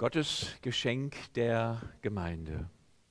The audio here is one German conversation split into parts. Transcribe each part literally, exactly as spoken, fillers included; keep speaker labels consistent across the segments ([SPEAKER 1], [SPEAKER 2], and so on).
[SPEAKER 1] Gottes Geschenk der Gemeinde.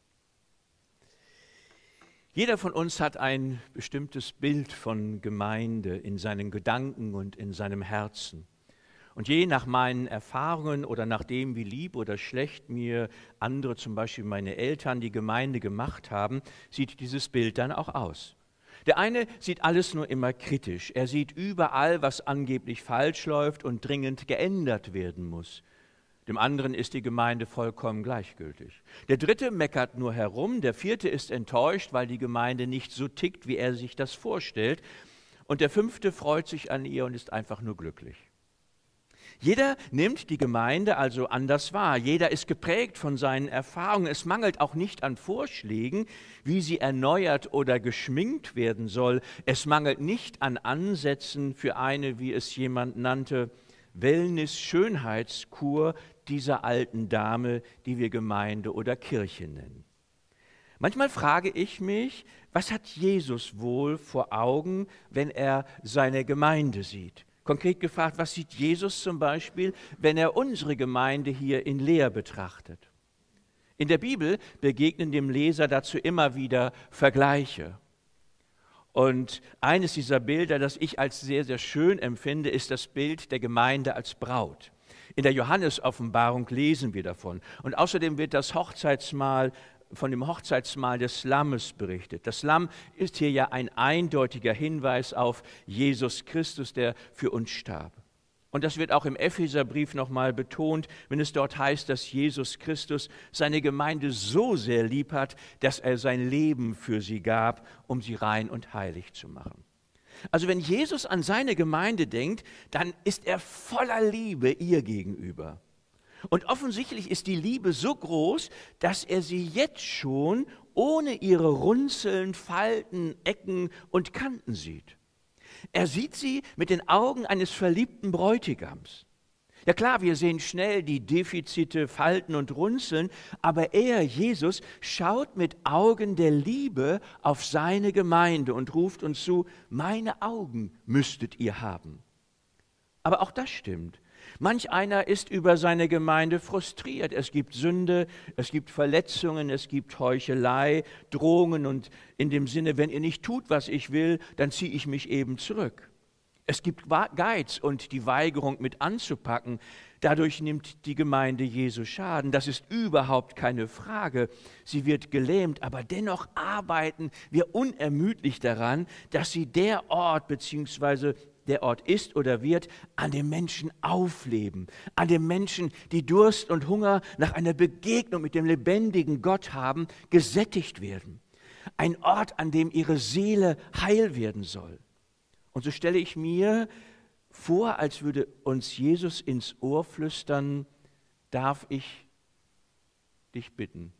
[SPEAKER 1] Jeder von uns hat ein bestimmtes Bild von Gemeinde in seinen Gedanken und in seinem Herzen. Und je nach meinen Erfahrungen oder nach dem, wie lieb oder schlecht mir andere, zum Beispiel meine Eltern, die Gemeinde gemacht haben, sieht dieses Bild dann auch aus. Der eine sieht alles nur immer kritisch. Er sieht überall, was angeblich falsch läuft und dringend geändert werden muss. Dem anderen ist die Gemeinde vollkommen gleichgültig. Der dritte meckert nur herum, der vierte ist enttäuscht, weil die Gemeinde nicht so tickt, wie er sich das vorstellt. Und der fünfte freut sich an ihr und ist einfach nur glücklich. Jeder nimmt die Gemeinde also anders wahr. Jeder ist geprägt von seinen Erfahrungen. Es mangelt auch nicht an Vorschlägen, wie sie erneuert oder geschminkt werden soll. Es mangelt nicht an Ansätzen für eine, wie es jemand nannte, Wellness-Schönheitskur dieser alten Dame, die wir Gemeinde oder Kirche nennen. Manchmal frage ich mich, was hat Jesus wohl vor Augen, wenn er seine Gemeinde sieht? Konkret gefragt, was sieht Jesus zum Beispiel, wenn er unsere Gemeinde hier in Leer betrachtet? In der Bibel begegnen dem Leser dazu immer wieder Vergleiche. Und eines dieser Bilder, das ich als sehr, sehr schön empfinde, ist das Bild der Gemeinde als Braut. In der Johannes-Offenbarung lesen wir davon. Und außerdem wird das Hochzeitsmahl, von dem Hochzeitsmahl des Lammes berichtet. Das Lamm ist hier ja ein eindeutiger Hinweis auf Jesus Christus, der für uns starb. Und das wird auch im Epheserbrief nochmal betont, wenn es dort heißt, dass Jesus Christus seine Gemeinde so sehr lieb hat, dass er sein Leben für sie gab, um sie rein und heilig zu machen. Also wenn Jesus an seine Gemeinde denkt, dann ist er voller Liebe ihr gegenüber. Und offensichtlich ist die Liebe so groß, dass er sie jetzt schon ohne ihre Runzeln, Falten, Ecken und Kanten sieht. Er sieht sie mit den Augen eines verliebten Bräutigams. Ja klar, wir sehen schnell die Defizite, Falten und Runzeln, aber er, Jesus, schaut mit Augen der Liebe auf seine Gemeinde und ruft uns zu, meine Augen müsstet ihr haben. Aber auch das stimmt. Manch einer ist über seine Gemeinde frustriert. Es gibt Sünde, es gibt Verletzungen, es gibt Heuchelei, Drohungen und in dem Sinne, wenn ihr nicht tut, was ich will, dann ziehe ich mich eben zurück. Es gibt Geiz und die Weigerung mit anzupacken. Dadurch nimmt die Gemeinde Jesu Schaden. Das ist überhaupt keine Frage. Sie wird gelähmt, aber dennoch arbeiten wir unermüdlich daran, dass sie der Ort bzw. der Ort ist oder wird, an dem Menschen aufleben, an dem Menschen, die Durst und Hunger nach einer Begegnung mit dem lebendigen Gott haben, gesättigt werden. Ein Ort, an dem ihre Seele heil werden soll. Und so stelle ich mir vor, als würde uns Jesus ins Ohr flüstern, darf ich dich bitten?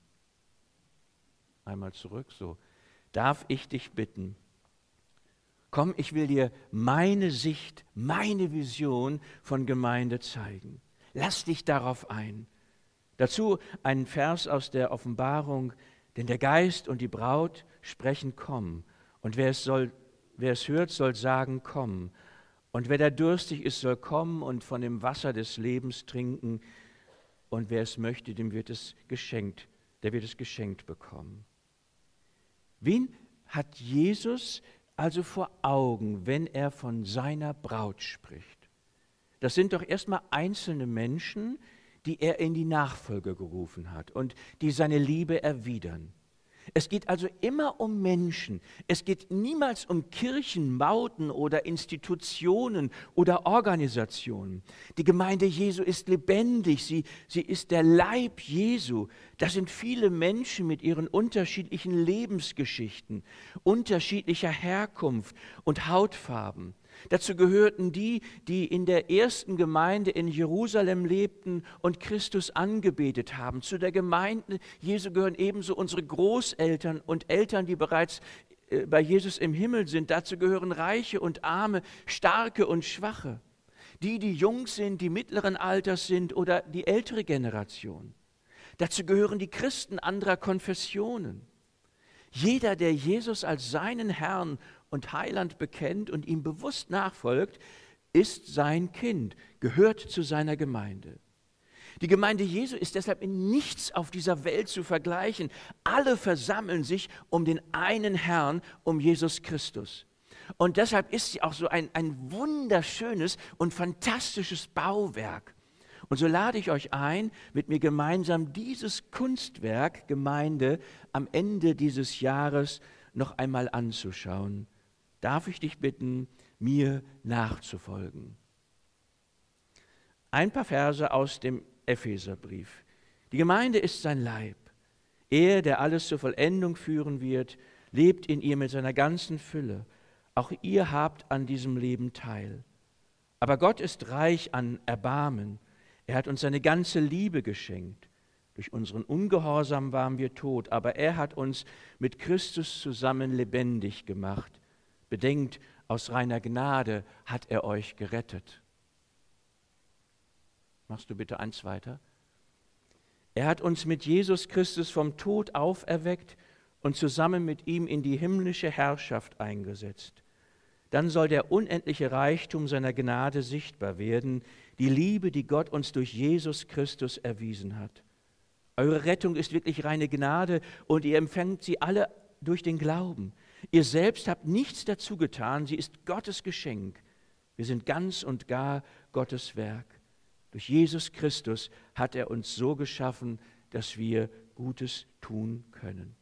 [SPEAKER 1] Einmal zurück, so. Darf ich dich bitten? Komm, ich will dir meine Sicht, meine Vision von Gemeinde zeigen. Lass dich darauf ein. Dazu ein Vers aus der Offenbarung, denn der Geist und die Braut sprechen, komm. Und wer es, soll, wer es hört, soll sagen, komm. Und wer da durstig ist, soll kommen und von dem Wasser des Lebens trinken. Und wer es möchte, dem wird es geschenkt, der wird es geschenkt bekommen. Wen hat Jesus also vor Augen, wenn er von seiner Braut spricht? Das sind doch erstmal einzelne Menschen, die er in die Nachfolge gerufen hat und die seine Liebe erwidern. Es geht also immer um Menschen. Es geht niemals um Kirchen, Mauten oder Institutionen oder Organisationen. Die Gemeinde Jesu ist lebendig, sie, sie ist der Leib Jesu. Das sind viele Menschen mit ihren unterschiedlichen Lebensgeschichten, unterschiedlicher Herkunft und Hautfarben. Dazu gehörten die, die in der ersten Gemeinde in Jerusalem lebten und Christus angebetet haben. Zu der Gemeinde Jesu gehören ebenso unsere Großeltern und Eltern, die bereits bei Jesus im Himmel sind. Dazu gehören Reiche und Arme, Starke und Schwache. Die, die jung sind, die mittleren Alters sind oder die ältere Generation. Dazu gehören die Christen anderer Konfessionen. Jeder, der Jesus als seinen Herrn und Heiland bekennt und ihm bewusst nachfolgt, ist sein Kind, gehört zu seiner Gemeinde. Die Gemeinde Jesu ist deshalb in nichts auf dieser Welt zu vergleichen. Alle versammeln sich um den einen Herrn, um Jesus Christus. Und deshalb ist sie auch so ein, ein wunderschönes und fantastisches Bauwerk. Und so lade ich euch ein, mit mir gemeinsam dieses Kunstwerk Gemeinde am Ende dieses Jahres noch einmal anzuschauen. Darf ich dich bitten, mir nachzufolgen? Ein paar Verse aus dem Epheserbrief. Die Gemeinde ist sein Leib. Er, der alles zur Vollendung führen wird, lebt in ihr mit seiner ganzen Fülle. Auch ihr habt an diesem Leben teil. Aber Gott ist reich an Erbarmen. Er hat uns seine ganze Liebe geschenkt. Durch unseren Ungehorsam waren wir tot, aber er hat uns mit Christus zusammen lebendig gemacht. Bedenkt, aus reiner Gnade hat er euch gerettet. Machst du bitte eins weiter? Er hat uns mit Jesus Christus vom Tod auferweckt und zusammen mit ihm in die himmlische Herrschaft eingesetzt. Dann soll der unendliche Reichtum seiner Gnade sichtbar werden, die Liebe, die Gott uns durch Jesus Christus erwiesen hat. Eure Rettung ist wirklich reine Gnade und ihr empfängt sie alle durch den Glauben. Ihr selbst habt nichts dazu getan, sie ist Gottes Geschenk. Wir sind ganz und gar Gottes Werk. Durch Jesus Christus hat er uns so geschaffen, dass wir Gutes tun können.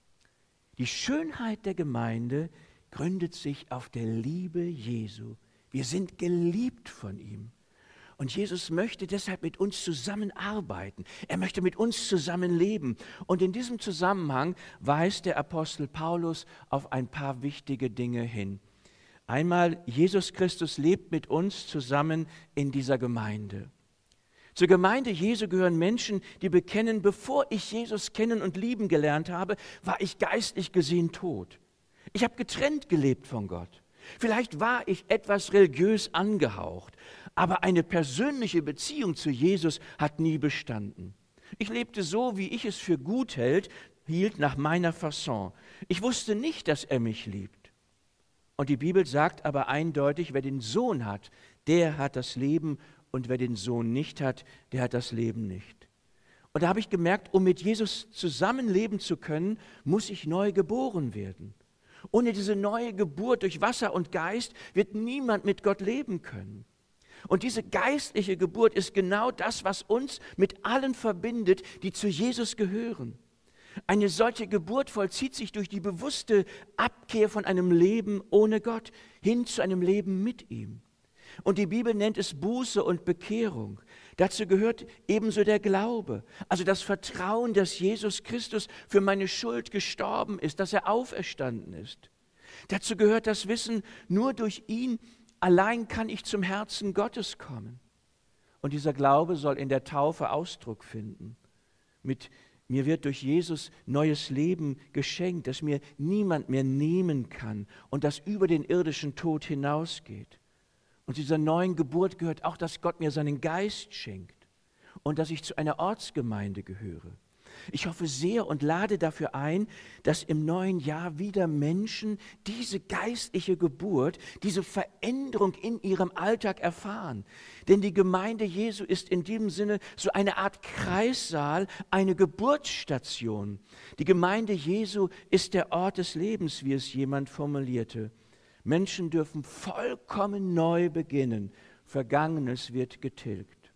[SPEAKER 1] Die Schönheit der Gemeinde gründet sich auf der Liebe Jesu. Wir sind geliebt von ihm. Und Jesus möchte deshalb mit uns zusammenarbeiten. Er möchte mit uns zusammenleben. Und in diesem Zusammenhang weist der Apostel Paulus auf ein paar wichtige Dinge hin. Einmal, Jesus Christus lebt mit uns zusammen in dieser Gemeinde. Zur Gemeinde Jesu gehören Menschen, die bekennen, bevor ich Jesus kennen und lieben gelernt habe, war ich geistlich gesehen tot. Ich habe getrennt gelebt von Gott. Vielleicht war ich etwas religiös angehaucht, aber eine persönliche Beziehung zu Jesus hat nie bestanden. Ich lebte so, wie ich es für gut hält, hielt nach meiner Fasson. Ich wusste nicht, dass er mich liebt. Und die Bibel sagt aber eindeutig, wer den Sohn hat, der hat das Leben, und wer den Sohn nicht hat, der hat das Leben nicht. Und da habe ich gemerkt, um mit Jesus zusammenleben zu können, muss ich neu geboren werden. Ohne diese neue Geburt durch Wasser und Geist wird niemand mit Gott leben können. Und diese geistliche Geburt ist genau das, was uns mit allen verbindet, die zu Jesus gehören. Eine solche Geburt vollzieht sich durch die bewusste Abkehr von einem Leben ohne Gott hin zu einem Leben mit ihm. Und die Bibel nennt es Buße und Bekehrung. Dazu gehört ebenso der Glaube, also das Vertrauen, dass Jesus Christus für meine Schuld gestorben ist, dass er auferstanden ist. Dazu gehört das Wissen, nur durch ihn allein kann ich zum Herzen Gottes kommen. Und dieser Glaube soll in der Taufe Ausdruck finden. Mit mir wird durch Jesus neues Leben geschenkt, das mir niemand mehr nehmen kann und das über den irdischen Tod hinausgeht. Und dieser neuen Geburt gehört auch, dass Gott mir seinen Geist schenkt und dass ich zu einer Ortsgemeinde gehöre. Ich hoffe sehr und lade dafür ein, dass im neuen Jahr wieder Menschen diese geistliche Geburt, diese Veränderung in ihrem Alltag erfahren. Denn die Gemeinde Jesu ist in diesem Sinne so eine Art Kreissaal, eine Geburtsstation. Die Gemeinde Jesu ist der Ort des Lebens, wie es jemand formulierte. Menschen dürfen vollkommen neu beginnen. Vergangenes wird getilgt.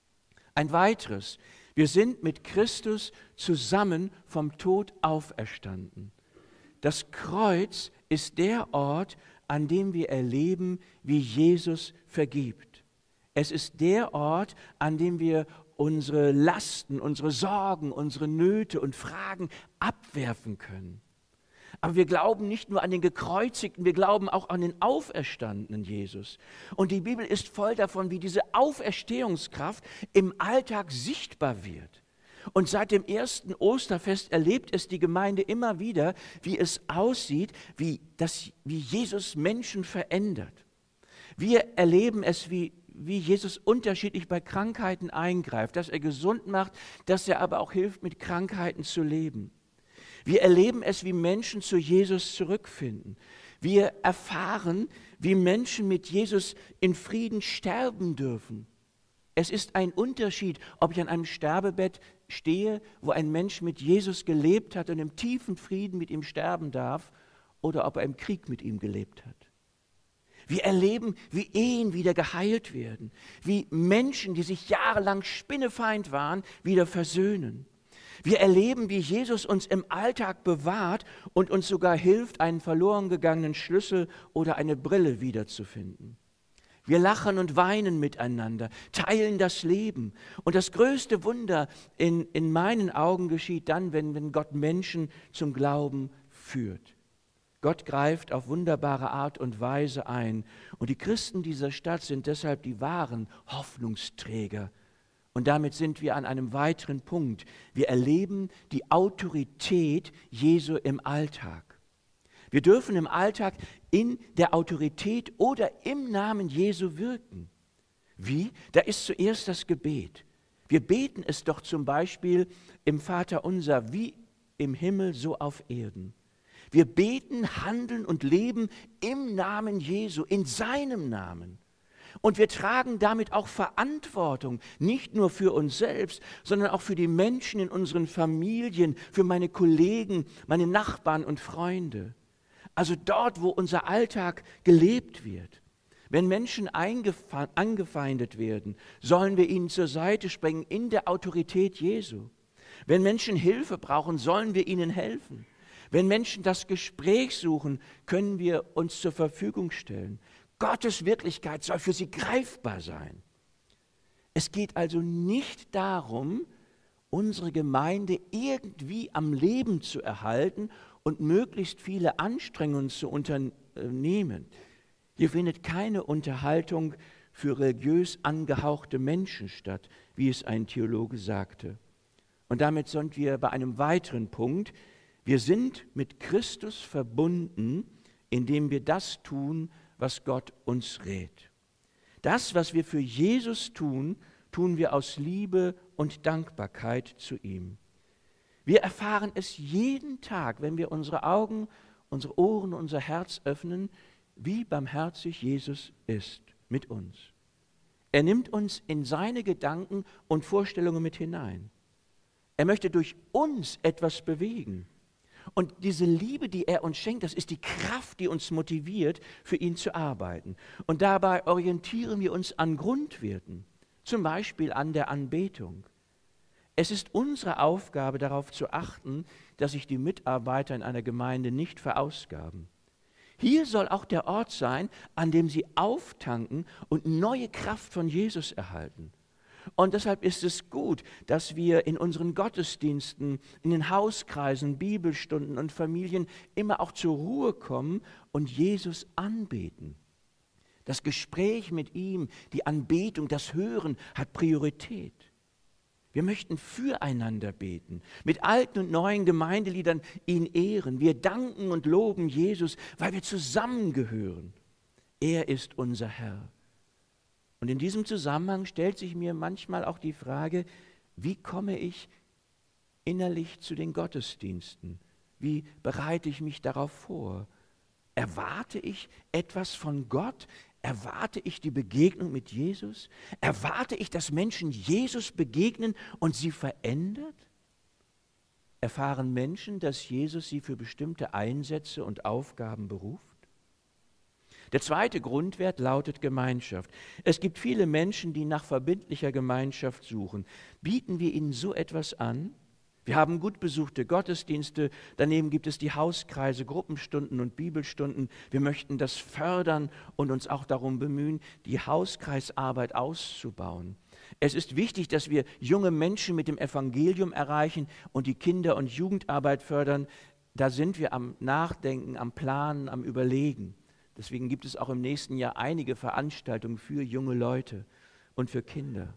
[SPEAKER 1] Ein weiteres: Wir sind mit Christus zusammen vom Tod auferstanden. Das Kreuz ist der Ort, an dem wir erleben, wie Jesus vergibt. Es ist der Ort, an dem wir unsere Lasten, unsere Sorgen, unsere Nöte und Fragen abwerfen können. Aber wir glauben nicht nur an den Gekreuzigten, wir glauben auch an den auferstandenen Jesus. Und die Bibel ist voll davon, wie diese Auferstehungskraft im Alltag sichtbar wird. Und seit dem ersten Osterfest erlebt es die Gemeinde immer wieder, wie es aussieht, wie, das, wie Jesus Menschen verändert. Wir erleben es, wie, wie Jesus unterschiedlich bei Krankheiten eingreift, dass er gesund macht, dass er aber auch hilft, mit Krankheiten zu leben. Wir erleben es, wie Menschen zu Jesus zurückfinden. Wir erfahren, wie Menschen mit Jesus in Frieden sterben dürfen. Es ist ein Unterschied, ob ich an einem Sterbebett stehe, wo ein Mensch mit Jesus gelebt hat und im tiefen Frieden mit ihm sterben darf, oder ob er im Krieg mit ihm gelebt hat. Wir erleben, wie Ehen wieder geheilt werden, wie Menschen, die sich jahrelang spinnefeind waren, wieder versöhnen. Wir erleben, wie Jesus uns im Alltag bewahrt und uns sogar hilft, einen verloren gegangenen Schlüssel oder eine Brille wiederzufinden. Wir lachen und weinen miteinander, teilen das Leben. Und das größte Wunder in, in meinen Augen geschieht dann, wenn, wenn Gott Menschen zum Glauben führt. Gott greift auf wunderbare Art und Weise ein. Und die Christen dieser Stadt sind deshalb die wahren Hoffnungsträger. Und damit sind wir an einem weiteren Punkt. Wir erleben die Autorität Jesu im Alltag. Wir dürfen im Alltag in der Autorität oder im Namen Jesu wirken. Wie? Da ist zuerst das Gebet. Wir beten es doch zum Beispiel im Vaterunser, wie im Himmel, so auf Erden. Wir beten, handeln und leben im Namen Jesu, in seinem Namen. Und wir tragen damit auch Verantwortung, nicht nur für uns selbst, sondern auch für die Menschen in unseren Familien, für meine Kollegen, meine Nachbarn und Freunde. Also dort, wo unser Alltag gelebt wird. Wenn Menschen angefeindet werden, sollen wir ihnen zur Seite springen in der Autorität Jesu. Wenn Menschen Hilfe brauchen, sollen wir ihnen helfen. Wenn Menschen das Gespräch suchen, können wir uns zur Verfügung stellen. Gottes Wirklichkeit soll für sie greifbar sein. Es geht also nicht darum, unsere Gemeinde irgendwie am Leben zu erhalten und möglichst viele Anstrengungen zu unternehmen. Hier findet keine Unterhaltung für religiös angehauchte Menschen statt, wie es ein Theologe sagte. Und damit sind wir bei einem weiteren Punkt. Wir sind mit Christus verbunden, indem wir das tun, was Gott uns rät. Das, was wir für Jesus tun, tun wir aus Liebe und Dankbarkeit zu ihm. Wir erfahren es jeden Tag, wenn wir unsere Augen, unsere Ohren, unser Herz öffnen, wie barmherzig Jesus ist mit uns. Er nimmt uns in seine Gedanken und Vorstellungen mit hinein. Er möchte durch uns etwas bewegen. Und diese Liebe, die er uns schenkt, das ist die Kraft, die uns motiviert, für ihn zu arbeiten. Und dabei orientieren wir uns an Grundwerten, zum Beispiel an der Anbetung. Es ist unsere Aufgabe, darauf zu achten, dass sich die Mitarbeiter in einer Gemeinde nicht verausgaben. Hier soll auch der Ort sein, an dem sie auftanken und neue Kraft von Jesus erhalten. Und deshalb ist es gut, dass wir in unseren Gottesdiensten, in den Hauskreisen, Bibelstunden und Familien immer auch zur Ruhe kommen und Jesus anbeten. Das Gespräch mit ihm, die Anbetung, das Hören hat Priorität. Wir möchten füreinander beten, mit alten und neuen Gemeindeliedern ihn ehren. Wir danken und loben Jesus, weil wir zusammengehören. Er ist unser Herr. Und in diesem Zusammenhang stellt sich mir manchmal auch die Frage, wie komme ich innerlich zu den Gottesdiensten? Wie bereite ich mich darauf vor? Erwarte ich etwas von Gott? Erwarte ich die Begegnung mit Jesus? Erwarte ich, dass Menschen Jesus begegnen und sie verändert? Erfahren Menschen, dass Jesus sie für bestimmte Einsätze und Aufgaben beruft? Der zweite Grundwert lautet Gemeinschaft. Es gibt viele Menschen, die nach verbindlicher Gemeinschaft suchen. Bieten wir ihnen so etwas an? Wir haben gut besuchte Gottesdienste, daneben gibt es die Hauskreise, Gruppenstunden und Bibelstunden. Wir möchten das fördern und uns auch darum bemühen, die Hauskreisarbeit auszubauen. Es ist wichtig, dass wir junge Menschen mit dem Evangelium erreichen und die Kinder- und Jugendarbeit fördern. Da sind wir am Nachdenken, am Planen, am Überlegen. Deswegen gibt es auch im nächsten Jahr einige Veranstaltungen für junge Leute und für Kinder.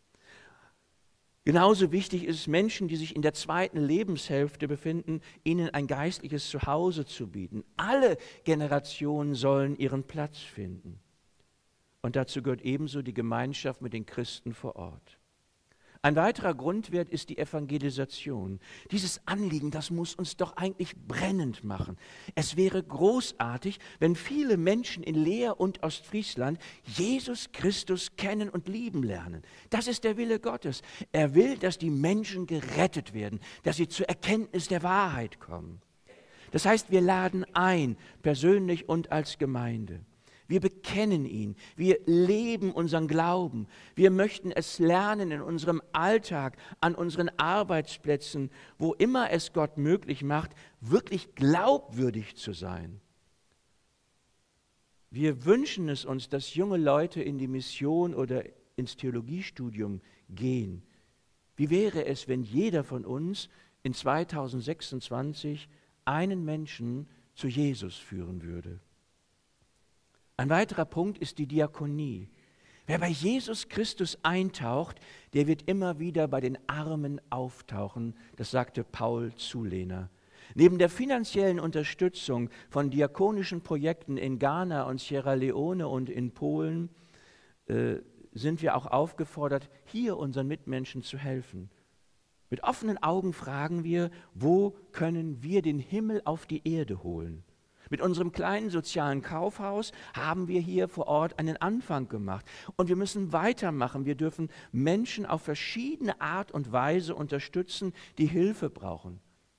[SPEAKER 1] Genauso wichtig ist es, Menschen, die sich in der zweiten Lebenshälfte befinden, ihnen ein geistliches Zuhause zu bieten. Alle Generationen sollen ihren Platz finden. Und dazu gehört ebenso die Gemeinschaft mit den Christen vor Ort. Ein weiterer Grundwert ist die Evangelisation. Dieses Anliegen, das muss uns doch eigentlich brennend machen. Es wäre großartig, wenn viele Menschen in Leer und Ostfriesland Jesus Christus kennen und lieben lernen. Das ist der Wille Gottes. Er will, dass die Menschen gerettet werden, dass sie zur Erkenntnis der Wahrheit kommen. Das heißt, wir laden ein, persönlich und als Gemeinde. Wir bekennen ihn, wir leben unseren Glauben, wir möchten es lernen in unserem Alltag, an unseren Arbeitsplätzen, wo immer es Gott möglich macht, wirklich glaubwürdig zu sein. Wir wünschen es uns, dass junge Leute in die Mission oder ins Theologiestudium gehen. Wie wäre es, wenn jeder von uns in zweitausendsechsundzwanzig einen Menschen zu Jesus führen würde? Ein weiterer Punkt ist die Diakonie. Wer bei Jesus Christus eintaucht, der wird immer wieder bei den Armen auftauchen, das sagte Paul Zulehner. Neben der finanziellen Unterstützung von diakonischen Projekten in Ghana und Sierra Leone und in Polen äh, sind wir auch aufgefordert, hier unseren Mitmenschen zu helfen. Mit offenen Augen fragen wir, wo können wir den Himmel auf die Erde holen? Mit unserem kleinen sozialen Kaufhaus haben wir hier vor Ort einen Anfang gemacht. Und wir müssen weitermachen. Wir dürfen Menschen auf verschiedene Art und Weise unterstützen, die Hilfe brauchen.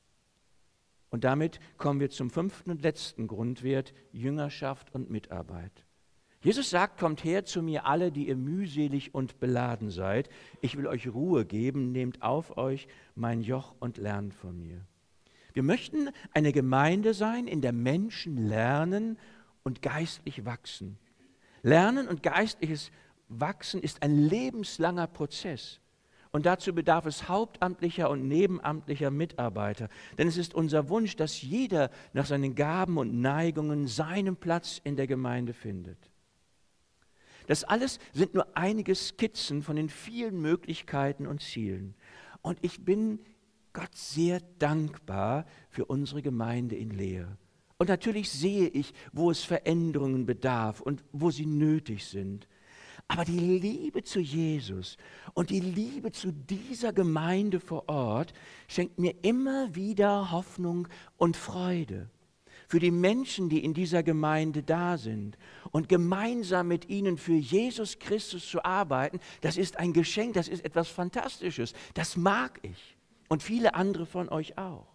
[SPEAKER 1] Und damit kommen wir zum fünften und letzten Grundwert, Jüngerschaft und Mitarbeit. Jesus sagt, kommt her zu mir alle, die ihr mühselig und beladen seid. Ich will euch Ruhe geben, nehmt auf euch mein Joch und lernt von mir. Wir möchten eine Gemeinde sein, in der Menschen lernen und geistlich wachsen. Lernen und geistliches Wachsen ist ein lebenslanger Prozess. Und dazu bedarf es hauptamtlicher und nebenamtlicher Mitarbeiter. Denn es ist unser Wunsch, dass jeder nach seinen Gaben und Neigungen seinen Platz in der Gemeinde findet. Das alles sind nur einige Skizzen von den vielen Möglichkeiten und Zielen. Und ich bin Gott sehr dankbar für unsere Gemeinde in Leer. Und natürlich sehe ich, wo es Veränderungen bedarf und wo sie nötig sind. Aber die Liebe zu Jesus und die Liebe zu dieser Gemeinde vor Ort schenkt mir immer wieder Hoffnung und Freude. Für die Menschen, die in dieser Gemeinde da sind und gemeinsam mit ihnen für Jesus Christus zu arbeiten, das ist ein Geschenk, das ist etwas Fantastisches. Das mag ich. Und viele andere von euch auch.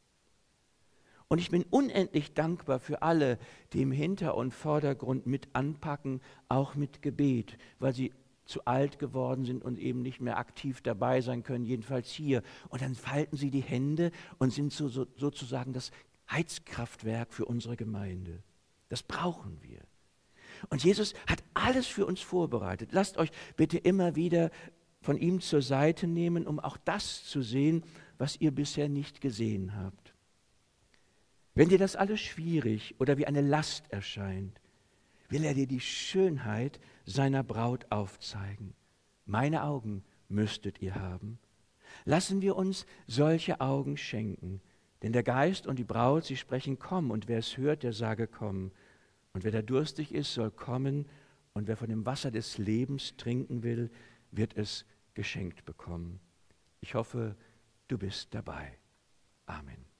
[SPEAKER 1] Und ich bin unendlich dankbar für alle, die im Hinter- und Vordergrund mit anpacken, auch mit Gebet, weil sie zu alt geworden sind und eben nicht mehr aktiv dabei sein können, jedenfalls hier. Und dann falten sie die Hände und sind so, so, sozusagen das Heizkraftwerk für unsere Gemeinde. Das brauchen wir. Und Jesus hat alles für uns vorbereitet. Lasst euch bitte immer wieder von ihm zur Seite nehmen, um auch das zu sehen, was ihr bisher nicht gesehen habt. Wenn dir das alles schwierig oder wie eine Last erscheint, will er dir die Schönheit seiner Braut aufzeigen. Meine Augen müsstet ihr haben. Lassen wir uns solche Augen schenken, denn der Geist und die Braut, sie sprechen, komm, und wer es hört, der sage, komm. Und wer da durstig ist, soll kommen, und wer von dem Wasser des Lebens trinken will, wird es geschenkt bekommen. Ich hoffe, du bist dabei. Amen.